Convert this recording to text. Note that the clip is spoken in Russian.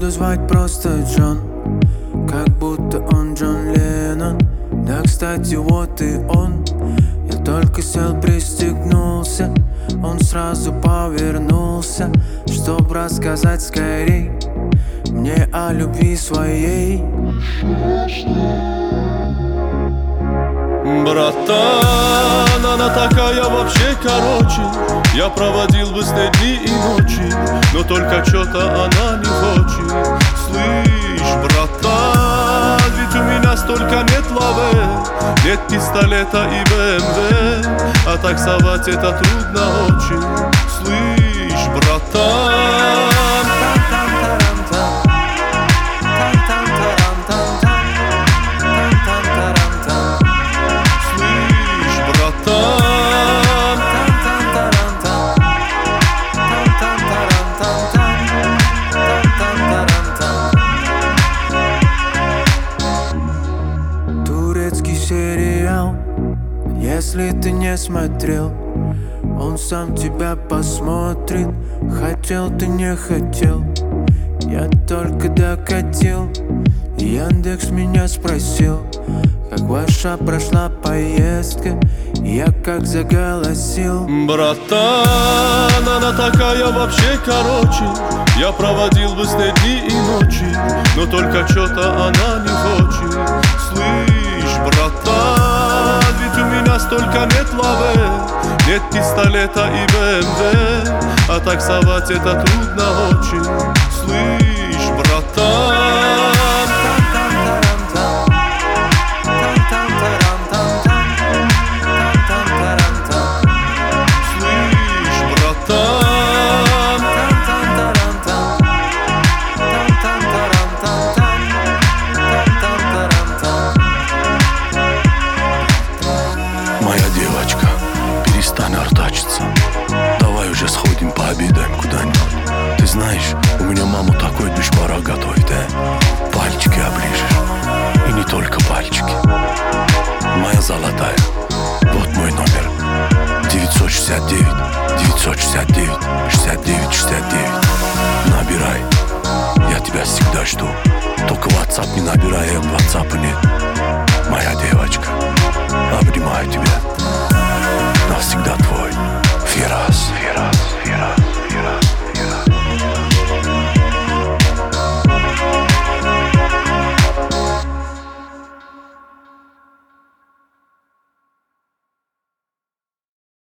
буду звать просто Джон, как будто он Джон Леннон. Да, кстати, вот и он. Я только сел, пристегнулся, он сразу повернулся, чтоб рассказать скорей мне о любви своей. Братан, она такая вообще короче. Я проводил бы с ней дни и ночи, но только что-то она не хочет. Слышь, братан, ведь у меня столько нет лаве, нет пистолета и БМВ, а таксовать это трудно очень. Слышь, братан, сериал, если ты не смотрел, он сам тебя посмотрит. Хотел ты, не хотел, я только докатил. Яндекс меня спросил, как ваша прошла поездка. Я как заголосил: братан, она такая вообще короче. Я проводил бы с ней дни и ночи, но только что-то она не хочет. Слышь, братан, ведь у меня столько нет лаве, нет пистолета и БМВ, а таксовать это трудно очень. Слышь, братан, моя девочка, перестань артачиться. Давай уже сходим, пообедаем куда-нибудь. Ты знаешь, у меня мама такой душбара готовит, пальчики оближешь. И не только пальчики. Моя золотая, вот мой номер: 969 969 69 69. Набирай, я тебя всегда жду. Только WhatsApp не набирай, WhatsApp нет. Моя девочка, обнимаю тебя. Навсегда твой Фирас.